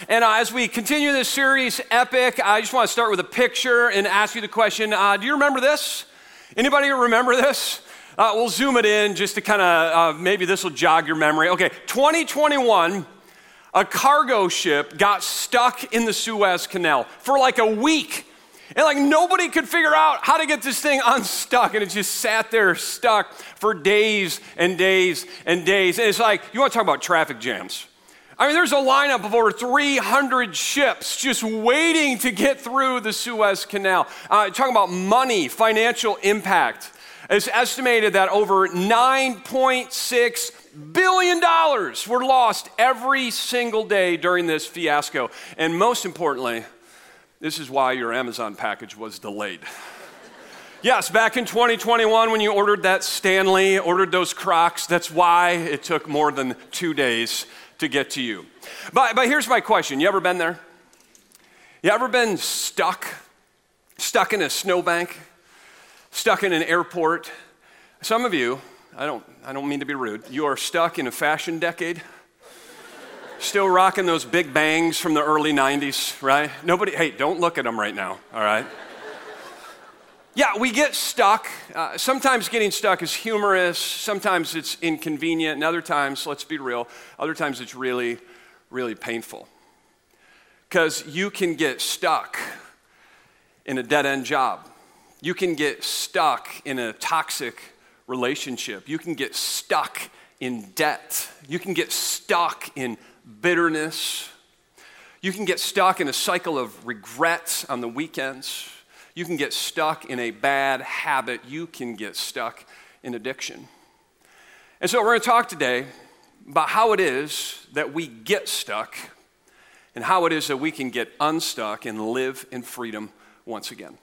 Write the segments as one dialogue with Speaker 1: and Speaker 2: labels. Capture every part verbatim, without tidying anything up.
Speaker 1: And uh, as we continue this series, Epic, I just want to start with a picture and ask you the question, uh, do you remember this? Anybody remember this? Uh, we'll zoom it in just to kind of, uh, maybe this will jog your memory. Okay, twenty twenty-one, a cargo ship got stuck in the Suez Canal for like a week. And like nobody could figure out how to get this thing unstuck. And it just sat there stuck for days and days and days. And it's like, you want to talk about traffic jams. I mean, there's a lineup of over three hundred ships just waiting to get through the Suez Canal. Uh, talking about money, financial impact. It's estimated that over nine point six billion dollars were lost every single day during this fiasco. And most importantly, this is why your Amazon package was delayed. Yes, back in twenty twenty-one when you ordered that Stanley, ordered those Crocs, that's why it took more than two days to get to you. But, but here's my question. You ever been there? You ever been stuck? Stuck in a snowbank? Stuck in an airport? Some of you, I don't, I don't mean to be rude, you are stuck in a fashion decade. Still rocking those big bangs from the early nineties, right? Nobody, hey, don't look at them right now, all right? Yeah, we get stuck. Uh, sometimes getting stuck is humorous. Sometimes it's inconvenient. And other times, let's be real, other times it's really, really painful. Because you can get stuck in a dead-end job. You can get stuck in a toxic relationship. You can get stuck in debt. You can get stuck in bitterness. You can get stuck in a cycle of regrets on the weekends. You can get stuck in a bad habit. You can get stuck in addiction. And so we're going to talk today about how it is that we get stuck and how it is that we can get unstuck and live in freedom once again.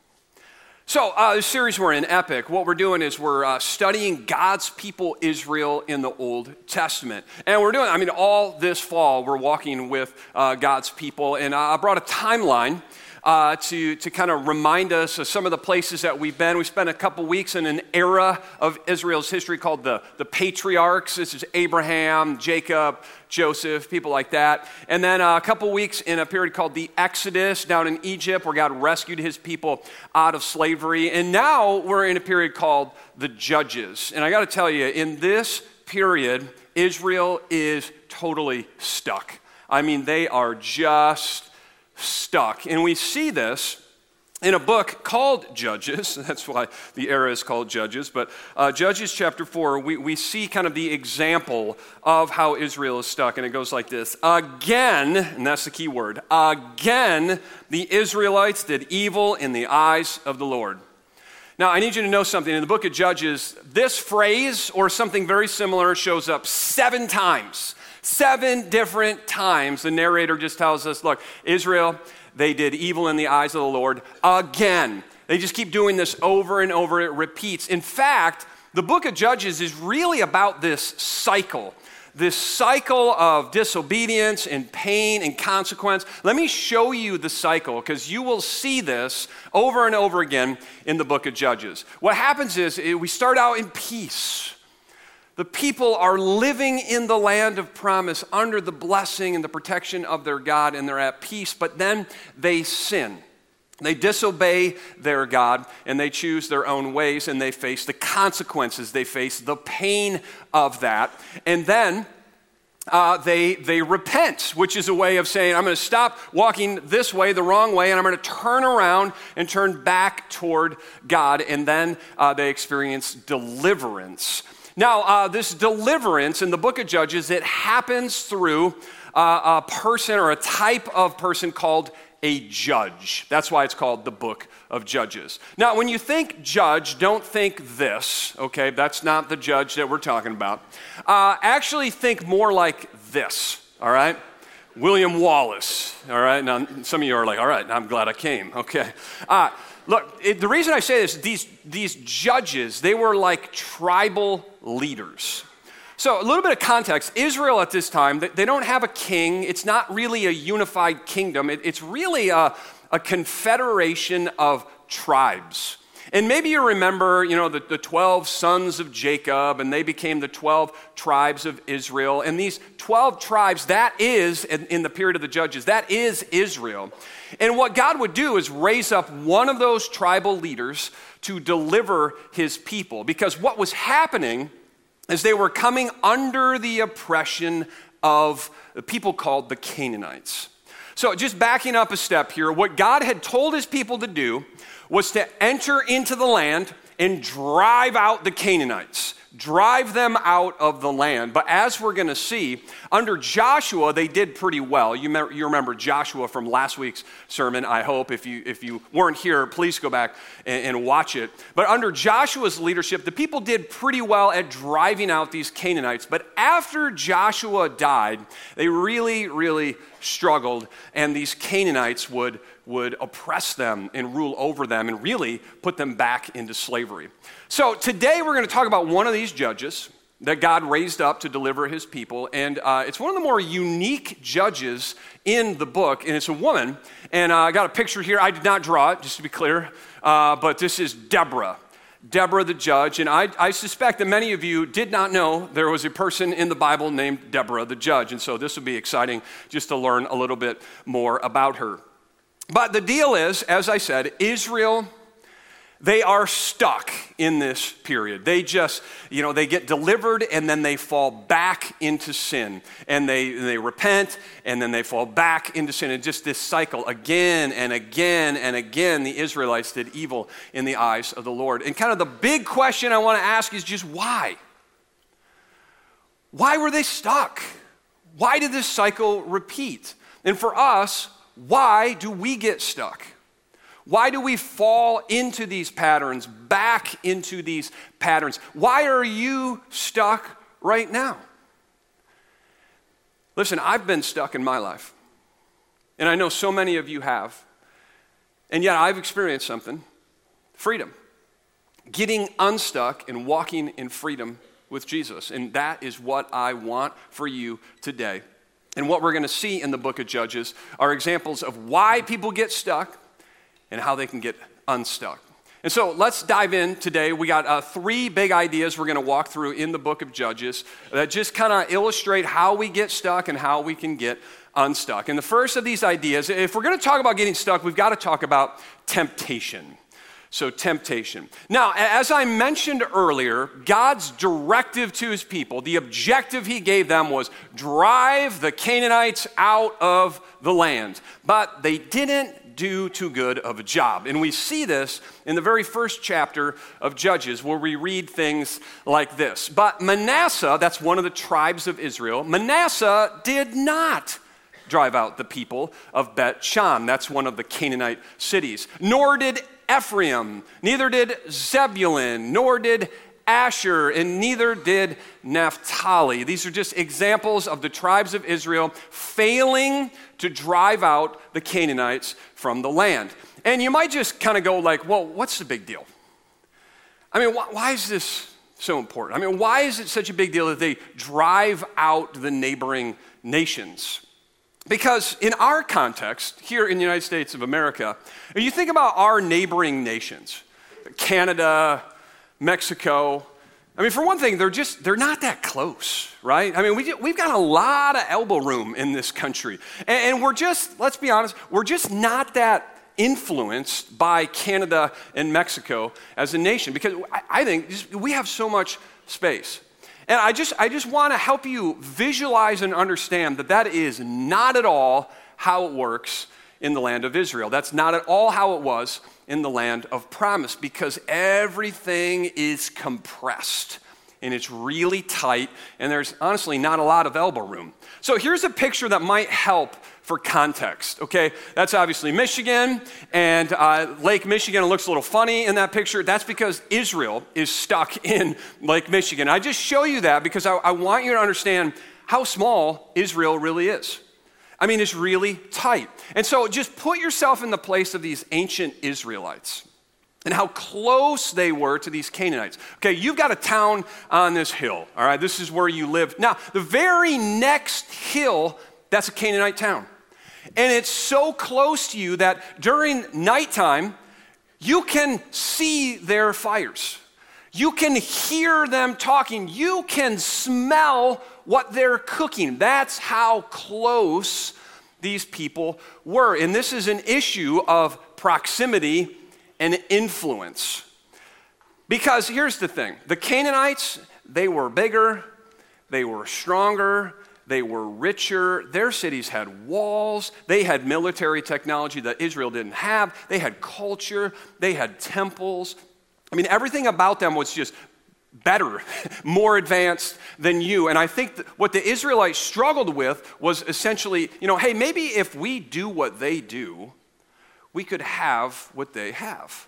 Speaker 1: So uh, this series we're in, Epic, what we're doing is we're uh, studying God's people Israel in the Old Testament. And we're doing, I mean, all this fall we're walking with uh, God's people. And uh, I brought a timeline uh, to, to kind of remind us of some of the places that we've been. We spent a couple weeks in an era of Israel's history called the, the patriarchs. This is Abraham, Jacob, Joseph, people like that. And then uh, a couple weeks in a period called the Exodus down in Egypt where God rescued his people out of slavery. And now we're in a period called the Judges. And I got to tell you, in this period, Israel is totally stuck. I mean, they are just stuck. And we see this in a book called Judges. That's why the era is called Judges. But uh, Judges chapter four, we, we see kind of the example of how Israel is stuck. And it goes like this. Again, and that's the key word, again, the Israelites did evil in the eyes of the Lord. Now, I need you to know something. In the book of Judges, this phrase or something very similar shows up seven times. Seven different times. The narrator just tells us, look, Israel, they did evil in the eyes of the Lord again. They just keep doing this over and over. It repeats. In fact, the book of Judges is really about this cycle, this cycle of disobedience and pain and consequence. Let me show you the cycle because you will see this over and over again in the book of Judges. What happens is we start out in peace. The people are living in the land of promise under the blessing and the protection of their God, and they're at peace, but then they sin. They disobey their God, and they choose their own ways, and they face the consequences. They face the pain of that. And then uh, they, they repent, which is a way of saying, I'm going to stop walking this way, the wrong way, and I'm going to turn around and turn back toward God. And then uh, they experience deliverance. Now, uh, this deliverance in the book of Judges, it happens through uh, a person or a type of person called a judge. That's why it's called the book of Judges. Now, when you think judge, don't think this, okay? That's not the judge that we're talking about. Uh, actually think more like this, all right? William Wallace, all right? Now, some of you are like, all right, I'm glad I came, okay? Uh, Look, it, the reason I say this, these, these judges, they were like tribal leaders. So a little bit of context, Israel at this time, they, they don't have a king. It's not really a unified kingdom. It, it's really a, a confederation of tribes. And maybe you remember, you know, the, the twelve sons of Jacob, and they became the twelve tribes of Israel. And these twelve tribes, that is, in, in the period of the Judges, that is Israel. And what God would do is raise up one of those tribal leaders to deliver his people. Because what was happening is they were coming under the oppression of the people called the Canaanites. So just backing up a step here, what God had told his people to do was to enter into the land and drive out the Canaanites, drive them out of the land. But as we're going to see, under Joshua, they did pretty well. You, me- you remember Joshua from last week's sermon, I hope. If you, if you weren't here, please go back and, and watch it. But under Joshua's leadership, the people did pretty well at driving out these Canaanites. But after Joshua died, they really, really struggled, and these Canaanites would would oppress them and rule over them and really put them back into slavery. So today we're going to talk about one of these judges that God raised up to deliver his people, and uh, it's one of the more unique judges in the book, and it's a woman, and uh, I got a picture here. I did not draw it, just to be clear, uh, but this is Deborah. Deborah the judge, and I, I suspect that many of you did not know there was a person in the Bible named Deborah the judge, and so this will be exciting just to learn a little bit more about her. But the deal is, as I said, Israel, they are stuck in this period. They just, you know, they get delivered and then they fall back into sin. And they, they repent and then they fall back into sin. And just this cycle again and again and again, the Israelites did evil in the eyes of the Lord. And kind of the big question I want to ask is just why? Why were they stuck? Why did this cycle repeat? And for us, why do we get stuck? Why do we fall into these patterns, back into these patterns? Why are you stuck right now? Listen, I've been stuck in my life, and I know so many of you have, and yet I've experienced something, freedom. Getting unstuck and walking in freedom with Jesus, and that is what I want for you today. And what we're going to see in the book of Judges are examples of why people get stuck and how they can get unstuck. And so let's dive in today. We got uh, three big ideas we're going to walk through in the book of Judges that just kind of illustrate how we get stuck and how we can get unstuck. And the first of these ideas, if we're going to talk about getting stuck, we've got to talk about temptation. So temptation. Now, as I mentioned earlier, God's directive to his people, the objective he gave them was drive the Canaanites out of the land. But they didn't do too good of a job. And we see this in the very first chapter of Judges, where we read things like this. But Manasseh, that's one of the tribes of Israel, Manasseh did not drive out the people of Bet-Shan. That's one of the Canaanite cities. Nor did Ephraim, neither did Zebulun, nor did Asher, and neither did Naphtali. These are just examples of the tribes of Israel failing to drive out the Canaanites from the land. And you might just kind of go like, well, what's the big deal? I mean, why, why is this so important? I mean, why is it such a big deal that they drive out the neighboring nations? Because in our context, here in the United States of America, if you think about our neighboring nations, Canada, Mexico, I mean, for one thing, they're just, they're not that close, right? I mean, we, we've got a lot of elbow room in this country. And, and we're just, let's be honest, we're just not that influenced by Canada and Mexico as a nation, because I, I think just, we have so much space. And I just, I just want to help you visualize and understand that that is not at all how it works in the land of Israel. That's not at all how it was in the land of promise, because everything is compressed and it's really tight, and there's honestly not a lot of elbow room. So here's a picture that might help for context, okay? That's obviously Michigan, and uh, Lake Michigan. It looks a little funny in that picture. That's because Israel is stuck in Lake Michigan. I just show you that because I, I want you to understand how small Israel really is. I mean, it's really tight. And so just put yourself in the place of these ancient Israelites and how close they were to these Canaanites. Okay, you've got a town on this hill, all right? This is where you live. Now, the very next hill, that's a Canaanite town. And it's so close to you that during nighttime, You can see their fires. You can hear them talking. You can smell what they're cooking. That's how close these people were. And this is an issue of proximity and influence. Because here's the thing. The Canaanites, they were bigger, they were stronger, they were richer. Their cities had walls. They had military technology that Israel didn't have. They had culture. They had temples. I mean, everything about them was just better, more advanced than you. And I think that what the Israelites struggled with was essentially, you know, hey, maybe if we do what they do, we could have what they have.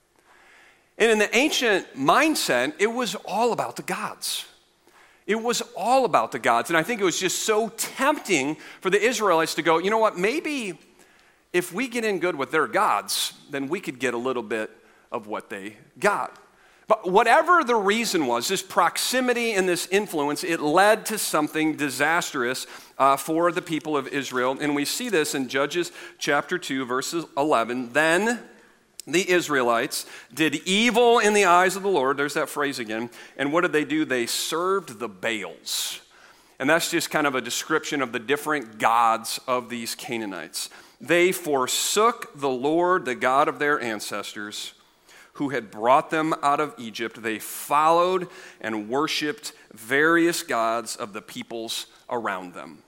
Speaker 1: And in the ancient mindset, it was all about the gods. It was all about the gods. And I think it was just so tempting for the Israelites to go, you know what, maybe if we get in good with their gods, then we could get a little bit of what they got. But whatever the reason was, this proximity and this influence, it led to something disastrous uh, for the people of Israel. And we see this in Judges chapter two, verses eleven. Then the Israelites did evil in the eyes of the Lord. There's that phrase again. And what did they do? They served the Baals. And that's just kind of a description of the different gods of these Canaanites. They forsook the Lord, the God of their ancestors, who had brought them out of Egypt. They followed and worshiped various gods of the peoples around them.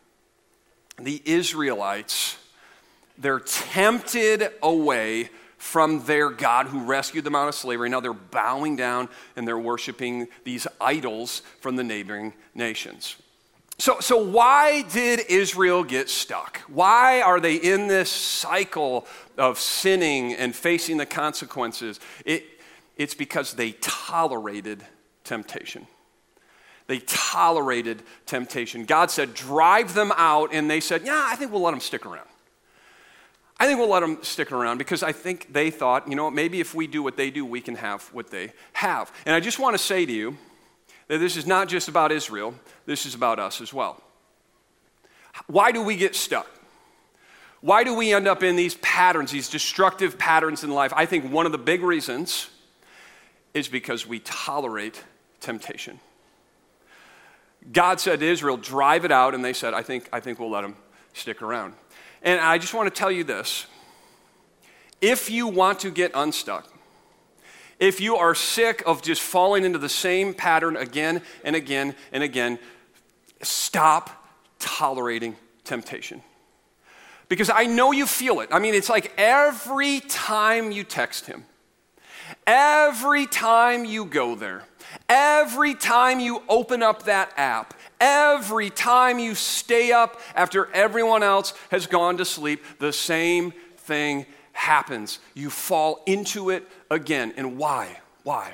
Speaker 1: The Israelites, they're tempted away from their God who rescued them out of slavery. Now they're bowing down and they're worshiping these idols from the neighboring nations. So, so why did Israel get stuck? Why are they in this cycle of sinning and facing the consequences? It, it's because they tolerated temptation. They tolerated temptation. God said, drive them out, and they said, yeah, I think we'll let them stick around. I think we'll let them stick around because I think they thought, you know, maybe if we do what they do, we can have what they have. And I just want to say to you that this is not just about Israel, this is about us as well. Why do we get stuck? Why do we end up in these patterns, these destructive patterns in life? I think one of the big reasons is because we tolerate temptation. God said to Israel, drive it out, and they said, I think, I think we'll let them stick around. And I just want to tell you this. If you want to get unstuck, if you are sick of just falling into the same pattern again and again and again, stop tolerating temptation. Because I know you feel it. I mean, it's like every time you text him, every time you go there, every time you open up that app, every time you stay up after everyone else has gone to sleep, the same thing happens. You fall into it again. And why? Why?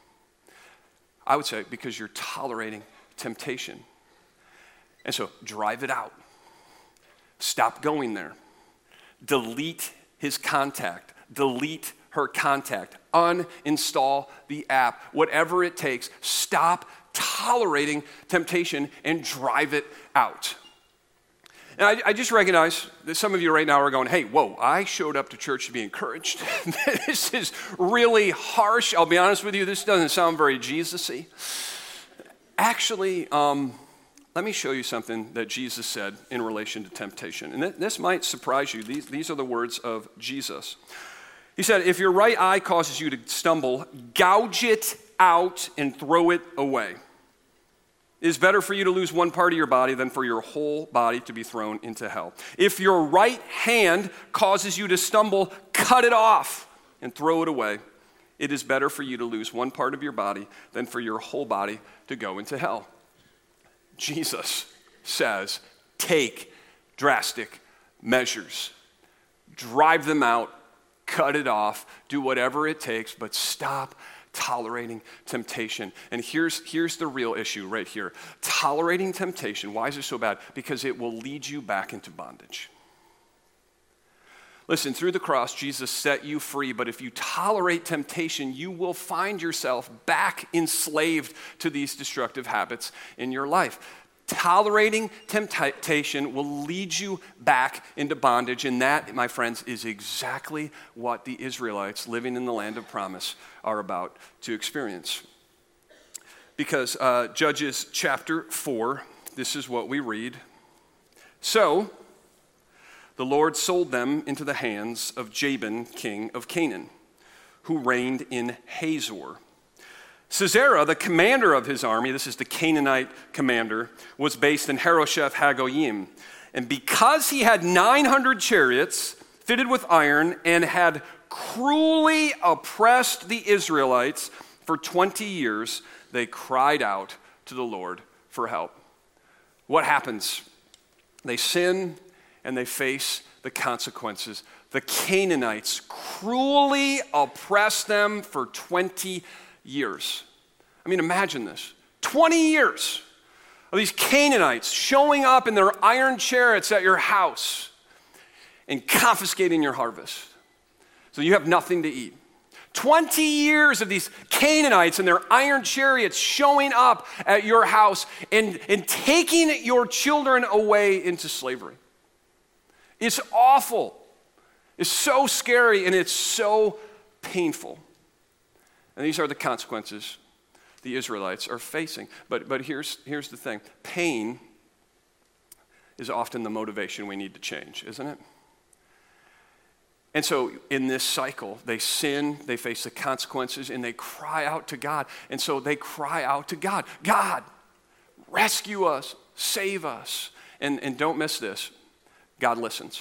Speaker 1: I would say because you're tolerating temptation. And so drive it out. Stop going there. Delete his contact. Delete her contact. Uninstall the app. Whatever it takes. Stop tolerating temptation and drive it out. And I, I just recognize that some of you right now are going, hey, whoa, I showed up to church to be encouraged. This is really harsh. I'll be honest with you, this doesn't sound very Jesus-y. Actually, um, let me show you something that Jesus said in relation to temptation. And th- this might surprise you. These, these are the words of Jesus. He said, if your right eye causes you to stumble, gouge it out and throw it away. It is better for you to lose one part of your body than for your whole body to be thrown into hell. If your right hand causes you to stumble, cut it off and throw it away. It is better for you to lose one part of your body than for your whole body to go into hell. Jesus says, take drastic measures. Drive them out, cut it off, do whatever it takes, but stop tolerating temptation. And here's, here's the real issue right here. Tolerating temptation, why is it so bad? Because it will lead you back into bondage. Listen, through the cross, Jesus set you free, but if you tolerate temptation, you will find yourself back enslaved to these destructive habits in your life. Tolerating temptation will lead you back into bondage, and that, my friends, is exactly what the Israelites living in the land of promise are about to experience. Because uh, Judges chapter four, this is what we read. So the Lord sold them into the hands of Jabin, king of Canaan, who reigned in Hazor. Sisera, the commander of his army, this is the Canaanite commander, was based in Harosheth Hagoyim. And because he had nine hundred chariots fitted with iron and had cruelly oppressed the Israelites for twenty years, they cried out to the Lord for help. What happens? They sin and they face the consequences. The Canaanites cruelly oppress them for twenty years. I mean, imagine this. twenty years of these Canaanites showing up in their iron chariots at your house and confiscating your harvest. So you have nothing to eat. twenty years of these Canaanites and their iron chariots showing up at your house and, and taking your children away into slavery. It's awful. It's so scary and it's so painful. And these are the consequences the Israelites are facing. But, but here's, here's the thing. Pain is often the motivation we need to change, isn't it? And so in this cycle, they sin, they face the consequences, and they cry out to God. And so they cry out to God. God, rescue us, save us. And, and don't miss this. God listens.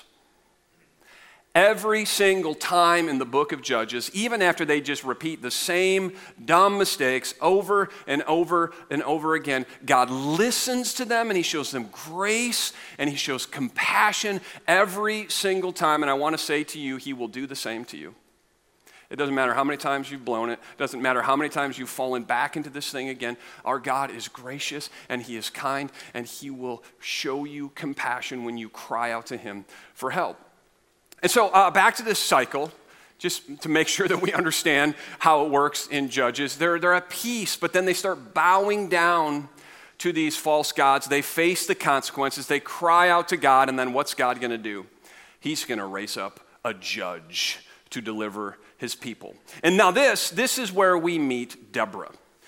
Speaker 1: Every single time in the book of Judges, even after they just repeat the same dumb mistakes over and over and over again, God listens to them and he shows them grace and he shows compassion every single time. And I want to say to you, he will do the same to you. It doesn't matter how many times you've blown it. It doesn't matter how many times you've fallen back into this thing again. Our God is gracious and he is kind and he will show you compassion when you cry out to him for help. And so uh, back to this cycle, just to make sure that we understand how it works in Judges. They're, they're at peace, but then they start bowing down to these false gods. They face the consequences. They cry out to God, and then what's God going to do? He's going to raise up a judge to deliver his people. And now this, this is where we meet Deborah.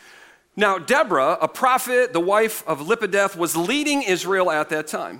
Speaker 1: Now Deborah, a prophet, the wife of Lepideth, was leading Israel at that time.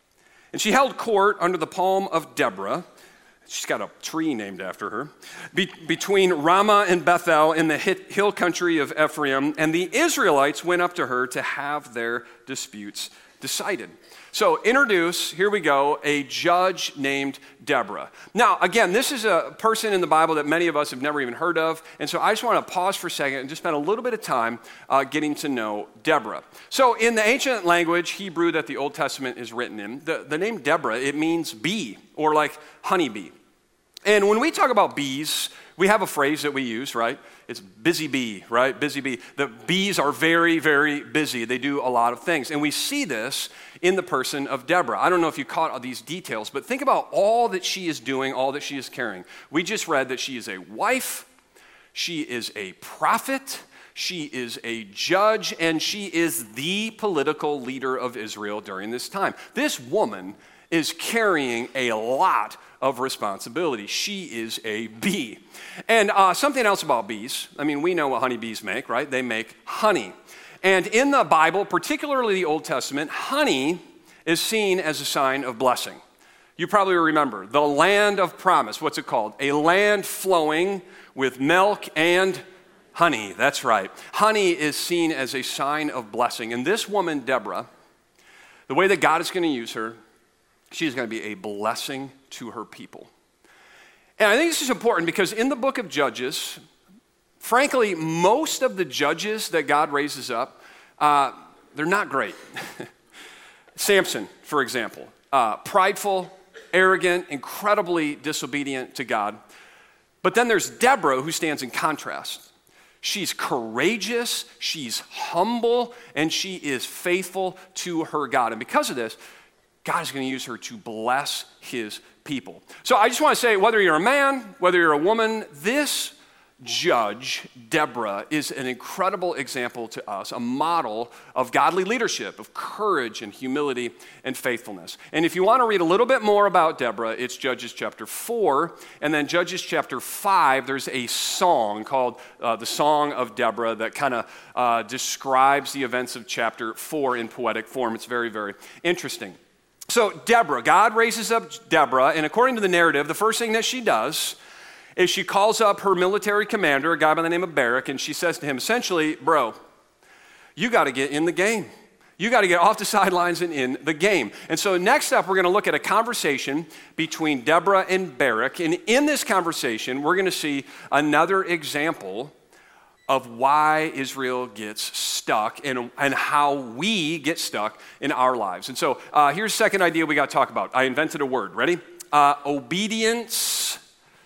Speaker 1: And she held court under the palm of Deborah. She's got a tree named after her, be- between Ramah and Bethel in the hill country of Ephraim, and the Israelites went up to her to have their disputes decided. So introduce, here we go, a judge named Deborah. Now, again, this is a person in the Bible that many of us have never even heard of, and so I just want to pause for a second and just spend a little bit of time uh, getting to know Deborah. So in the ancient language, Hebrew, that the Old Testament is written in, the, the name Deborah, it means bee, or like honeybee. And when we talk about bees, we have a phrase that we use, right? It's busy bee, right? Busy bee. The bees are very, very busy. They do a lot of things. And we see this in the person of Deborah. I don't know if you caught all these details, but think about all that she is doing, all that she is carrying. We just read that she is a wife, she is a prophet, she is a judge, and she is the political leader of Israel during this time. This woman is carrying a lot of responsibility. She is a bee. And uh, something else about bees, I mean, we know what honeybees make, right? They make honey. And in the Bible, particularly the Old Testament, honey is seen as a sign of blessing. You probably remember the land of promise. What's it called? A land flowing with milk and honey. That's right. Honey is seen as a sign of blessing. And this woman, Deborah, the way that God is going to use her, she's going to be a blessing to her people. And I think this is important because in the book of Judges, frankly, most of the judges that God raises up, uh, they're not great. Samson, for example, uh, prideful, arrogant, incredibly disobedient to God. But then there's Deborah, who stands in contrast. She's courageous, she's humble, and she is faithful to her God. And because of this, God is going to use her to bless his people. So I just want to say, whether you're a man, whether you're a woman, this judge, Deborah, is an incredible example to us, a model of godly leadership, of courage and humility and faithfulness. And if you want to read a little bit more about Deborah, it's Judges chapter four, and then Judges chapter five, there's a song called uh, the Song of Deborah that kind of uh, describes the events of chapter four in poetic form. It's very, very interesting. So Deborah, God raises up Deborah, and according to the narrative, the first thing that she does is she calls up her military commander, a guy by the name of Barak, and she says to him, essentially, bro, you got to get in the game. You got to get off the sidelines and in the game. And so next up, we're going to look at a conversation between Deborah and Barak. And in this conversation, we're going to see another example of why Israel gets stuck and, and how we get stuck in our lives. And so uh, here's the second idea we got to talk about. I invented a word. Ready? Uh, obedience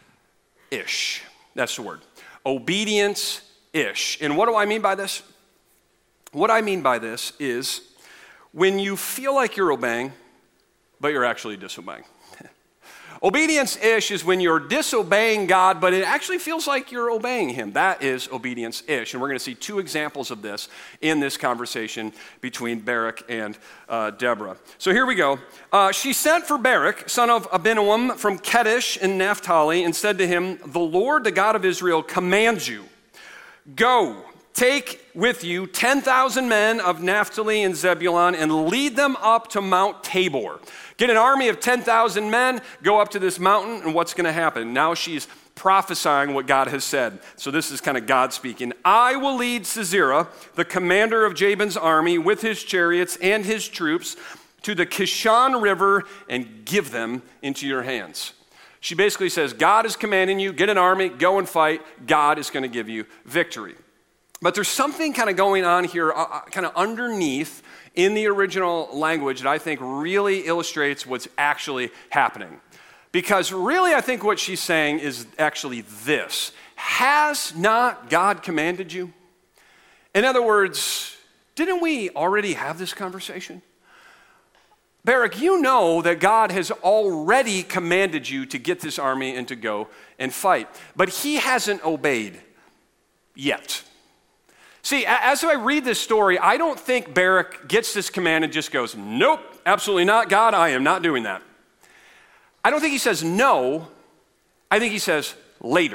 Speaker 1: Ish. That's the word. Obedience-ish. And what do I mean by this? What I mean by this is when you feel like you're obeying, but you're actually disobeying. Obedience-ish is when you're disobeying God, but it actually feels like you're obeying him. That is obedience-ish. And we're going to see two examples of this in this conversation between Barak and uh, Deborah. So here we go. Uh, she sent for Barak, son of Abinoam, from Kedesh in Naphtali, and said to him, the Lord, the God of Israel, commands you, go, take with you ten thousand men of Naphtali and Zebulun and lead them up to Mount Tabor. Get an army of ten thousand men, go up to this mountain, and what's going to happen? Now she's prophesying what God has said. So this is kind of God speaking. I will lead Sisera, the commander of Jabin's army, with his chariots and his troops to the Kishon River and give them into your hands. She basically says, God is commanding you, get an army, go and fight. God is going to give you victory. But there's something kind of going on here, uh, kind of underneath in the original language that I think really illustrates what's actually happening. Because really, I think what she's saying is actually this. Has not God commanded you? In other words, didn't we already have this conversation? Barak, you know that God has already commanded you to get this army and to go and fight. But he hasn't obeyed yet. See, as I read this story, I don't think Barak gets this command and just goes, nope, absolutely not, God, I am not doing that. I don't think he says no, I think he says later.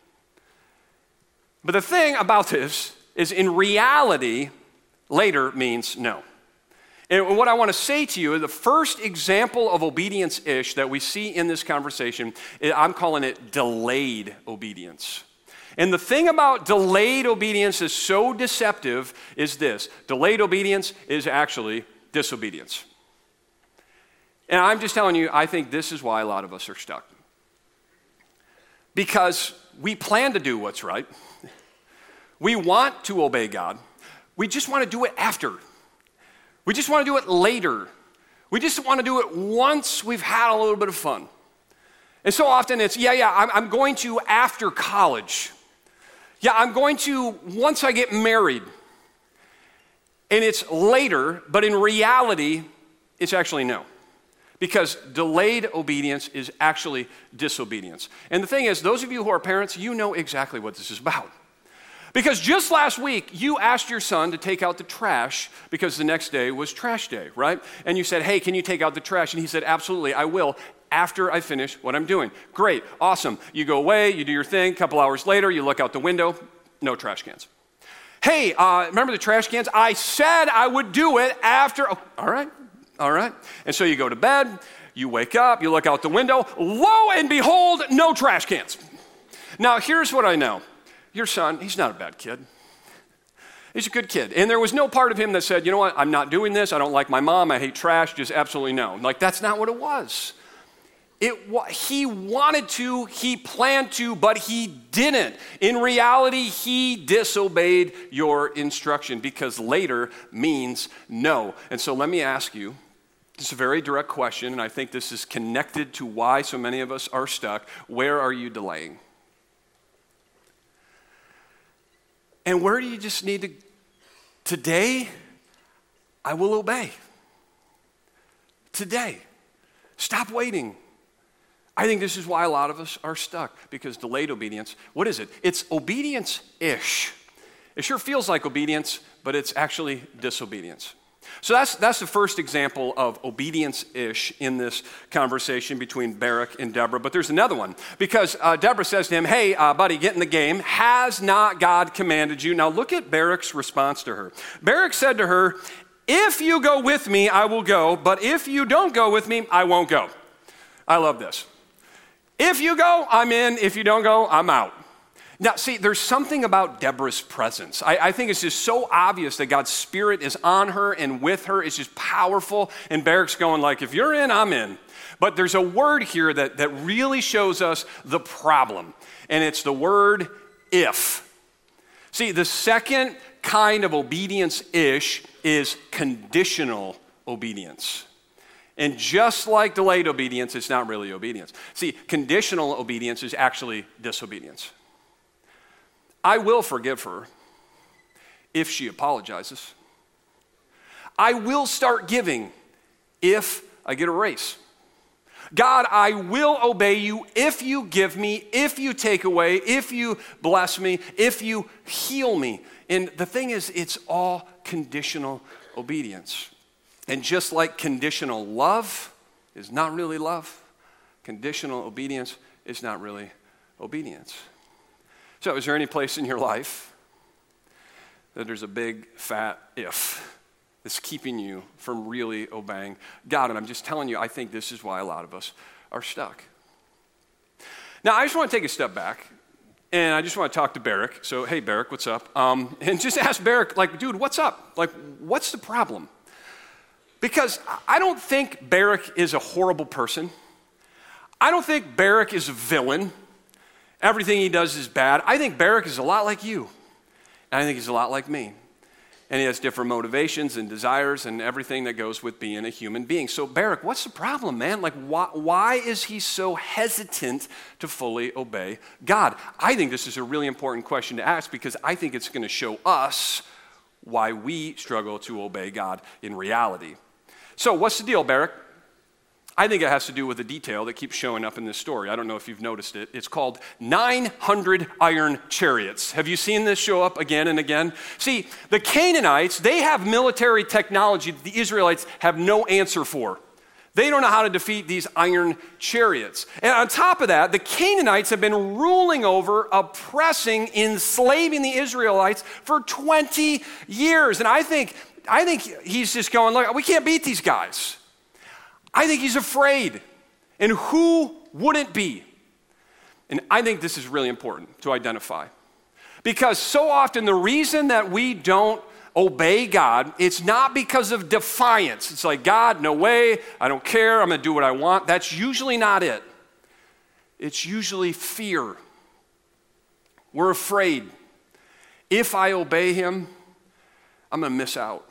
Speaker 1: But the thing about this is in reality, later means no. And what I want to say to you, the first example of obedience-ish that we see in this conversation, I'm calling it delayed obedience. And the thing about delayed obedience is so deceptive is this. Delayed obedience is actually disobedience. And I'm just telling you, I think this is why a lot of us are stuck. Because we plan to do what's right. We want to obey God. We just want to do it after. We just want to do it later. We just want to do it once we've had a little bit of fun. And so often it's, yeah, yeah, I'm, I'm going to after college. Yeah, I'm going to once I get married. And it's later, but in reality, it's actually no. Because delayed obedience is actually disobedience. And the thing is, those of you who are parents, you know exactly what this is about. Because just last week, you asked your son to take out the trash because the next day was trash day, right? And you said, hey, can you take out the trash? And he said, absolutely, I will, after I finish what I'm doing. Great, awesome. You go away, you do your thing. A couple hours later, you look out the window, no trash cans. Hey, uh, remember the trash cans? I said I would do it after. Oh, all right, all right. And so you go to bed, you wake up, you look out the window. Lo and behold, no trash cans. Now, here's what I know. Your son, he's not a bad kid. He's a good kid. And there was no part of him that said, you know what, I'm not doing this. I don't like my mom. I hate trash. Just absolutely no. Like, that's not what it was. It, he wanted to, he planned to, but he didn't. In reality, he disobeyed your instruction because later means no. And so let me ask you, it's a very direct question, and I think this is connected to why so many of us are stuck. Where are you delaying? And where do you just need to, today, I will obey. Today. Stop waiting. I think this is why a lot of us are stuck, because delayed obedience, what is it? It's obedience-ish. It sure feels like obedience, but it's actually disobedience. So that's that's the first example of obedience-ish in this conversation between Barak and Deborah. But there's another one, because uh, Deborah says to him, hey, uh, buddy, get in the game. Has not God commanded you? Now look at Barak's response to her. Barak said to her, if you go with me, I will go. But if you don't go with me, I won't go. I love this. If you go, I'm in. If you don't go, I'm out. Now, see, there's something about Deborah's presence. I, I think it's just so obvious that God's Spirit is on her and with her. It's just powerful. And Barak's going like, if you're in, I'm in. But there's a word here that, that really shows us the problem. And it's the word if. See, the second kind of obedience-ish is conditional obedience. And just like delayed obedience, it's not really obedience. See, conditional obedience is actually disobedience. I will forgive her if she apologizes. I will start giving if I get a raise. God, I will obey you if you give me, if you take away, if you bless me, if you heal me. And the thing is, it's all conditional obedience. And just like conditional love is not really love, conditional obedience is not really obedience. So is there any place in your life that there's a big fat if that's keeping you from really obeying God? And I'm just telling you, I think this is why a lot of us are stuck. Now, I just want to take a step back, and I just want to talk to Barak. So, hey, Barak, what's up? Um, and just ask Barak, like, dude, what's up? Like, what's the problem? Because I don't think Barak is a horrible person. I don't think Barak is a villain. Everything he does is bad. I think Barak is a lot like you. And I think he's a lot like me. And he has different motivations and desires and everything that goes with being a human being. So Barak, what's the problem, man? Like, why, why is he so hesitant to fully obey God? I think this is a really important question to ask, because I think it's going to show us why we struggle to obey God in reality. So what's the deal, Barak? I think it has to do with a detail that keeps showing up in this story. I don't know if you've noticed it. It's called nine hundred iron chariots. Have you seen this show up again and again? See, the Canaanites, they have military technology that the Israelites have no answer for. They don't know how to defeat these iron chariots. And on top of that, the Canaanites have been ruling over, oppressing, enslaving the Israelites for twenty years. And I think, I think he's just going, look, we can't beat these guys. I think he's afraid. And who wouldn't be? And I think this is really important to identify. Because so often the reason that we don't obey God, it's not because of defiance. It's like, God, no way, I don't care, I'm going to do what I want. That's usually not it. It's usually fear. We're afraid. If I obey him, I'm going to miss out.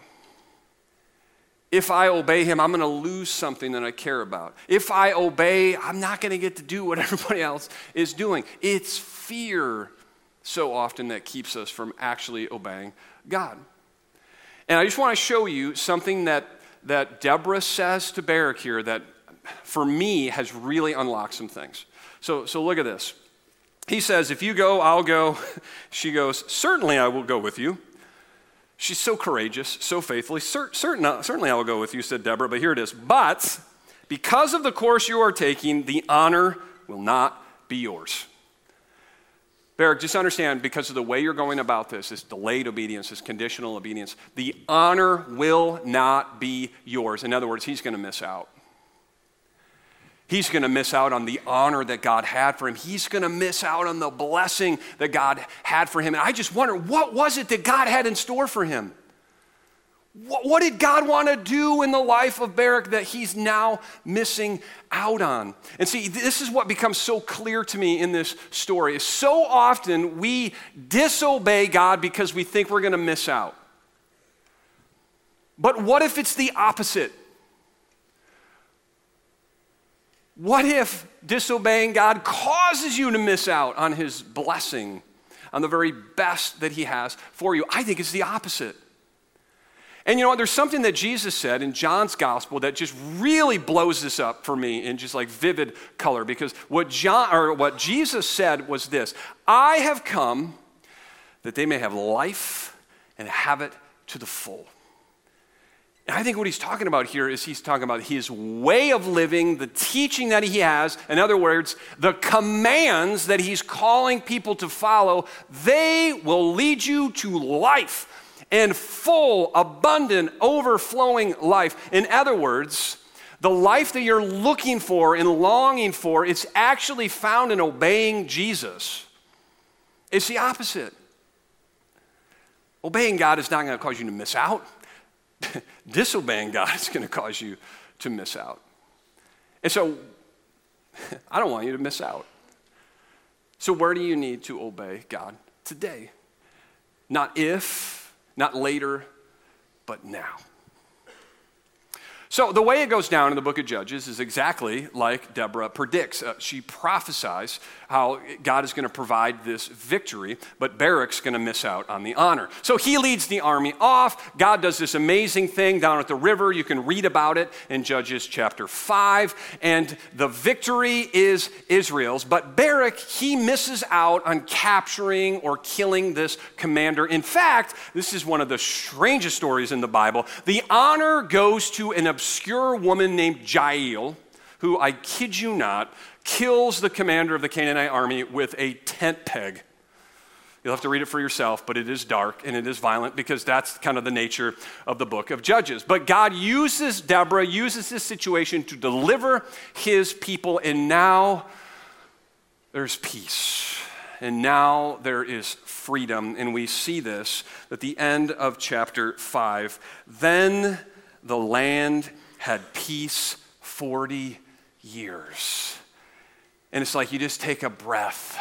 Speaker 1: If I obey him, I'm going to lose something that I care about. If I obey, I'm not going to get to do what everybody else is doing. It's fear so often that keeps us from actually obeying God. And I just want to show you something that, that Deborah says to Barak here that, for me, has really unlocked some things. So, so look at this. He says, if you go, I'll go. She goes, certainly I will go with you. She's so courageous, so faithfully. Certain, certainly I will go with you, said Deborah, but here it is. But because of the course you are taking, the honor will not be yours. Barak, just understand, because of the way you're going about this, this delayed obedience, this conditional obedience, the honor will not be yours. In other words, he's going to miss out. He's going to miss out on the honor that God had for him. He's going to miss out on the blessing that God had for him. And I just wonder, what was it that God had in store for him? What, what did God want to do in the life of Barak that he's now missing out on? And see, this is what becomes so clear to me in this story. So often we disobey God because we think we're going to miss out. But what if it's the opposite? What if disobeying God causes you to miss out on his blessing, on the very best that he has for you? I think it's the opposite. And you know what? There's something that Jesus said in John's gospel that just really blows this up for me in just like vivid color, because what John or what Jesus said was this: I have come that they may have life and have it to the full. And I think what he's talking about here is he's talking about his way of living, the teaching that he has. In other words, the commands that he's calling people to follow, they will lead you to life and full, abundant, overflowing life. In other words, the life that you're looking for and longing for, it's actually found in obeying Jesus. It's the opposite. Obeying God is not going to cause you to miss out. Disobeying God is going to cause you to miss out. And so, I don't want you to miss out. So where do you need to obey God today? Not if, not later, but now. So the way it goes down in the book of Judges is exactly like Deborah predicts. Uh, she prophesies how God is going to provide this victory, but Barak's going to miss out on the honor. So he leads the army off. God does this amazing thing down at the river. You can read about it in Judges chapter five. And the victory is Israel's. But Barak, he misses out on capturing or killing this commander. In fact, this is one of the strangest stories in the Bible. The honor goes to an obscure woman named Jael, who, I kid you not, kills the commander of the Canaanite army with a tent peg. You'll have to read it for yourself, but it is dark and it is violent because that's kind of the nature of the book of Judges. But God uses Deborah, uses this situation to deliver his people, and now there's peace. And now there is freedom, and we see this at the end of chapter five. Then the land had peace forty years. And it's like you just take a breath.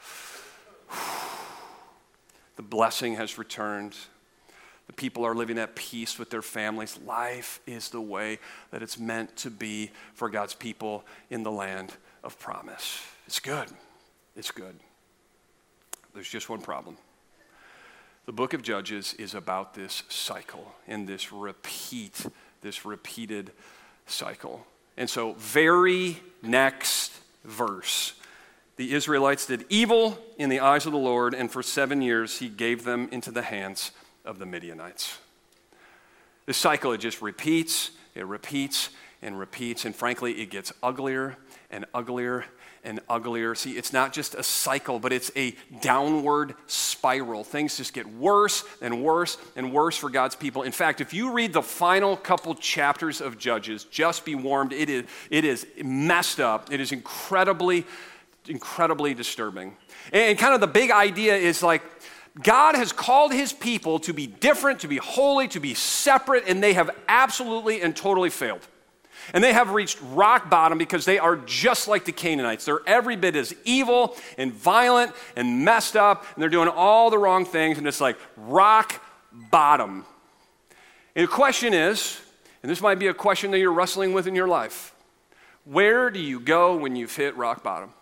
Speaker 1: The blessing has returned. The people are living at peace with their families. Life is the way that it's meant to be for God's people in the land of promise. It's good. It's good. There's just one problem. The book of Judges is about this cycle and this repeat, this repeated cycle. And so, very next verse, the Israelites did evil in the eyes of the Lord, and for seven years he gave them into the hands of the Midianites. This cycle, it just repeats, it repeats and repeats, and frankly, it gets uglier and uglier and uglier. See, it's not just a cycle, but it's a downward spiral. Things just get worse and worse and worse for God's people. In fact, if you read the final couple chapters of Judges, just be warned, it is, it is messed up. It is incredibly, incredibly disturbing. And kind of the big idea is like, God has called his people to be different, to be holy, to be separate, and they have absolutely and totally failed. And they have reached rock bottom because they are just like the Canaanites. They're every bit as evil and violent and messed up, and they're doing all the wrong things, and it's like rock bottom. And the question is, and this might be a question that you're wrestling with in your life, where do you go when you've hit rock bottom?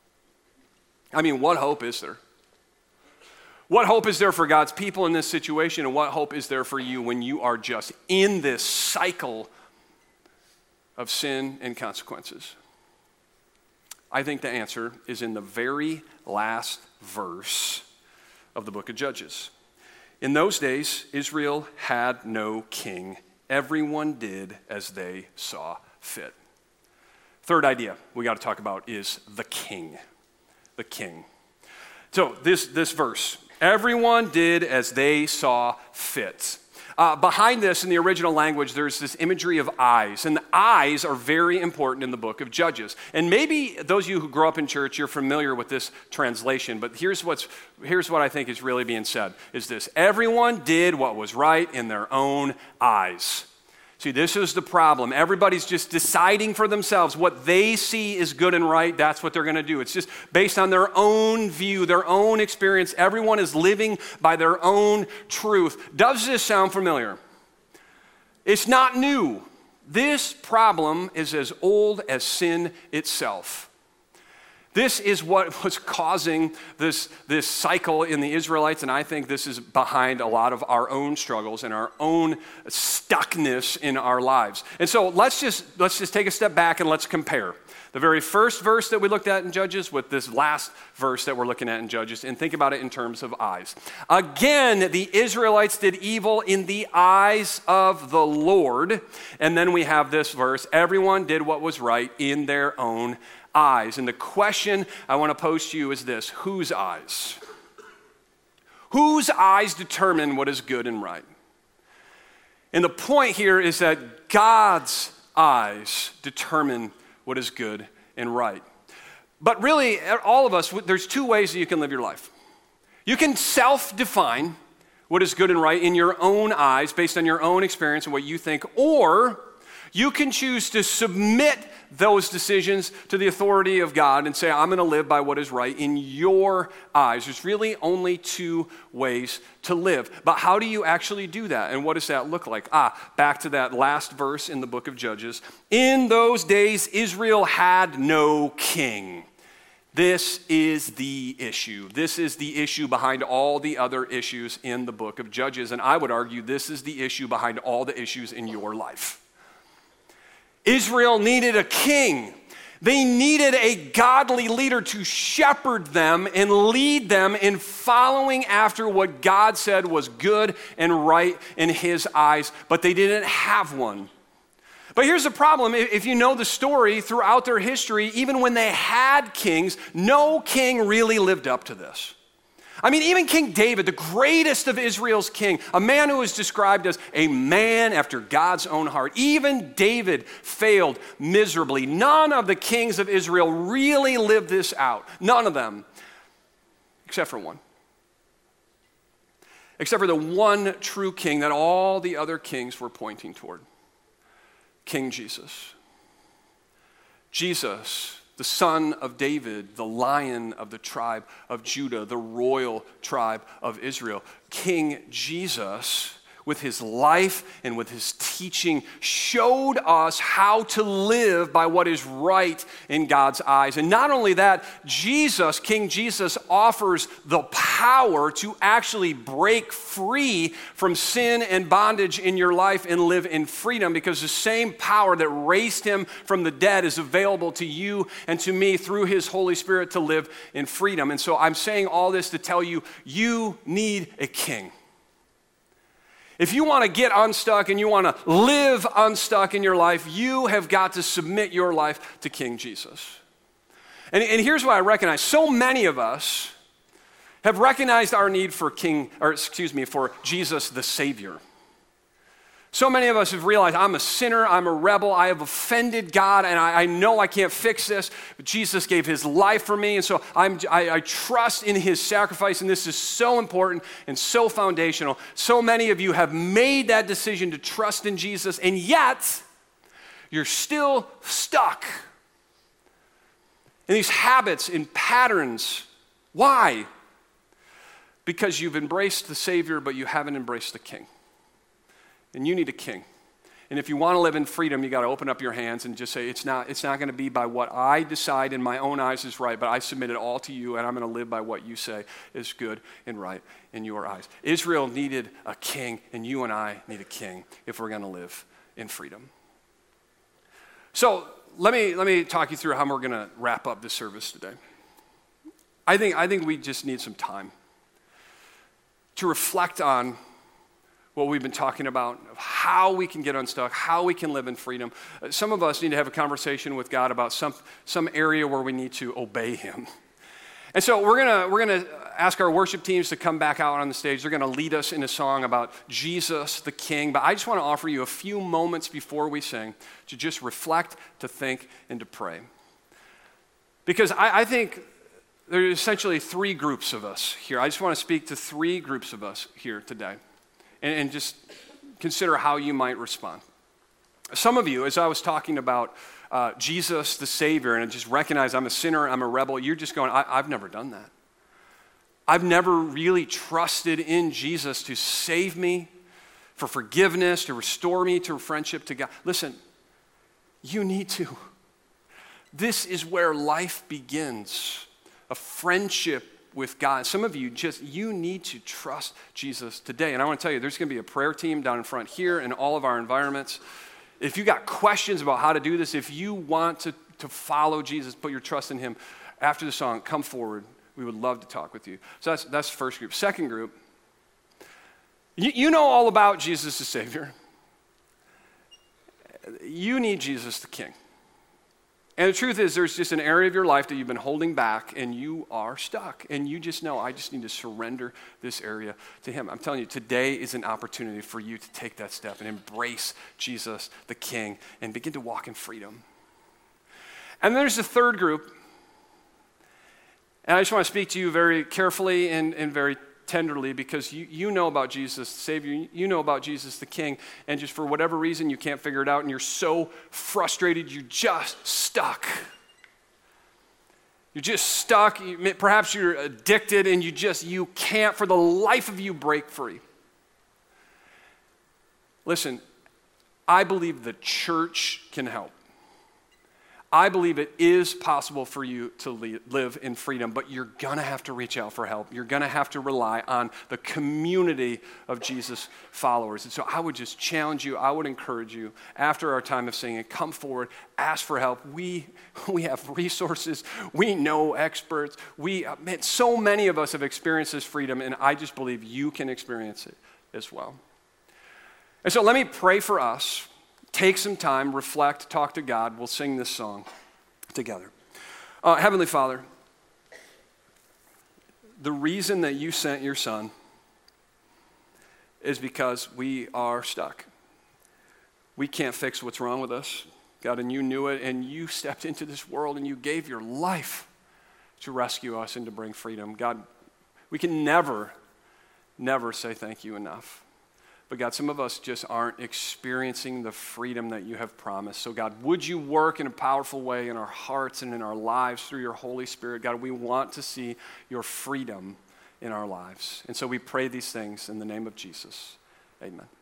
Speaker 1: I mean, what hope is there? What hope is there for God's people in this situation, and what hope is there for you when you are just in this cycle of sin and consequences? I think the answer is in the very last verse of the book of Judges. In those days, Israel had no king. Everyone did as they saw fit. Third idea we got to talk about is the king. The king. So this, this verse, everyone did as they saw fit. Uh, behind this, in the original language, there's this imagery of eyes, and the eyes are very important in the book of Judges. And maybe those of you who grew up in church, you're familiar with this translation, but here's what's here's what I think is really being said, is this: everyone did what was right in their own eyes. See, this is the problem. Everybody's just deciding for themselves what they see is good and right. That's what they're going to do. It's just based on their own view, their own experience. Everyone is living by their own truth. Does this sound familiar? It's not new. This problem is as old as sin itself. This is what was causing this, this cycle in the Israelites, and I think this is behind a lot of our own struggles and our own stuckness in our lives. And so let's just, let's just take a step back and let's compare the very first verse that we looked at in Judges with this last verse that we're looking at in Judges, and think about it in terms of eyes. Again, the Israelites did evil in the eyes of the Lord. And then we have this verse, everyone did what was right in their own eyes. And the question I want to pose to you is this: whose eyes? Whose eyes determine what is good and right? And the point here is that God's eyes determine what is good and right. But really, all of us, there's two ways that you can live your life. You can self-define what is good and right in your own eyes based on your own experience and what you think, or you can choose to submit those decisions to the authority of God and say, I'm going to live by what is right in your eyes. There's really only two ways to live. But how do you actually do that? And what does that look like? Ah, back to that last verse in the book of Judges. In those days, Israel had no king. This is the issue. This is the issue behind all the other issues in the book of Judges. And I would argue this is the issue behind all the issues in your life. Israel needed a king. They needed a godly leader to shepherd them and lead them in following after what God said was good and right in his eyes, but they didn't have one. But here's the problem. If you know the story throughout their history, even when they had kings, no king really lived up to this. I mean, even King David, the greatest of Israel's king, a man who is described as a man after God's own heart, even David failed miserably. None of the kings of Israel really lived this out. None of them, except for one. Except for the one true king that all the other kings were pointing toward, King Jesus. Jesus, the son of David, the lion of the tribe of Judah, the royal tribe of Israel. King Jesus, with his life and with his teaching, showed us how to live by what is right in God's eyes. And not only that, Jesus, King Jesus, offers the power to actually break free from sin and bondage in your life and live in freedom, because the same power that raised him from the dead is available to you and to me through his Holy Spirit to live in freedom. And so I'm saying all this to tell you, you need a king. If you want to get unstuck and you want to live unstuck in your life, you have got to submit your life to King Jesus. And, and here's what I recognize. So many of us have recognized our need for King, or excuse me, for Jesus the Savior. So many of us have realized I'm a sinner, I'm a rebel, I have offended God, and I, I know I can't fix this, but Jesus gave his life for me, and so I'm, I, I trust in his sacrifice, and this is so important and so foundational. So many of you have made that decision to trust in Jesus, and yet you're still stuck in these habits and patterns. Why? Because you've embraced the Savior, but you haven't embraced the King. And you need a king. And if you want to live in freedom, you got to open up your hands and just say, it's not, it's not going to be by what I decide in my own eyes is right, but I submit it all to you, and I'm going to live by what you say is good and right in your eyes. Israel needed a king, and you and I need a king if we're going to live in freedom. So let me, let me talk you through how we're going to wrap up this service today. I think, I think we just need some time to reflect on what we've been talking about, of how we can get unstuck, how we can live in freedom. Some of us need to have a conversation with God about some, some area where we need to obey him. And so we're gonna, we're gonna ask our worship teams to come back out on the stage. They're gonna lead us in a song about Jesus the King. But I just wanna offer you a few moments before we sing to just reflect, to think, and to pray. Because I, I think there are essentially three groups of us here. I just wanna speak to three groups of us here today. And, and just consider how you might respond. Some of you, as I was talking about uh, Jesus the Savior, and I just recognize I'm a sinner, I'm a rebel, you're just going, I, I've never done that. I've never really trusted in Jesus to save me, for forgiveness, to restore me to friendship to God. Listen, you need to. This is where life begins, a friendship with God. Some of you just, you need to trust Jesus today. And I want to tell you, there's going to be a prayer team down in front here in all of our environments. If you got questions about how to do this, if you want to, to follow Jesus, put your trust in him, after the song, come forward. We would love to talk with you. So that's, that's the first group. Second group, you, you know all about Jesus as Savior. You need Jesus the King. And the truth is, there's just an area of your life that you've been holding back and you are stuck. And you just know, I just need to surrender this area to him. I'm telling you, today is an opportunity for you to take that step and embrace Jesus the King and begin to walk in freedom. And then there's the third group. And I just want to speak to you very carefully and, and very tenderly, because you, you know about Jesus the Savior, you know about Jesus the King, and just for whatever reason you can't figure it out and you're so frustrated, you're just stuck. You're just stuck, you, perhaps you're addicted and you just, you can't for the life of you break free. Listen, I believe the church can help. I believe it is possible for you to live in freedom, but you're going to have to reach out for help. You're going to have to rely on the community of Jesus followers. And so I would just challenge you, I would encourage you, after our time of singing, come forward, ask for help. We, we have resources. We know experts. We, man, so many of us have experienced this freedom, and I just believe you can experience it as well. And so let me pray for us. Take some time, reflect, talk to God. We'll sing this song together. Uh, Heavenly Father, the reason that you sent your son is because we are stuck. We can't fix what's wrong with us, God, and you knew it, and you stepped into this world and you gave your life to rescue us and to bring freedom. God, we can never, never say thank you enough. But God, some of us just aren't experiencing the freedom that you have promised. So God, would you work in a powerful way in our hearts and in our lives through your Holy Spirit? God, we want to see your freedom in our lives. And so we pray these things in the name of Jesus. Amen.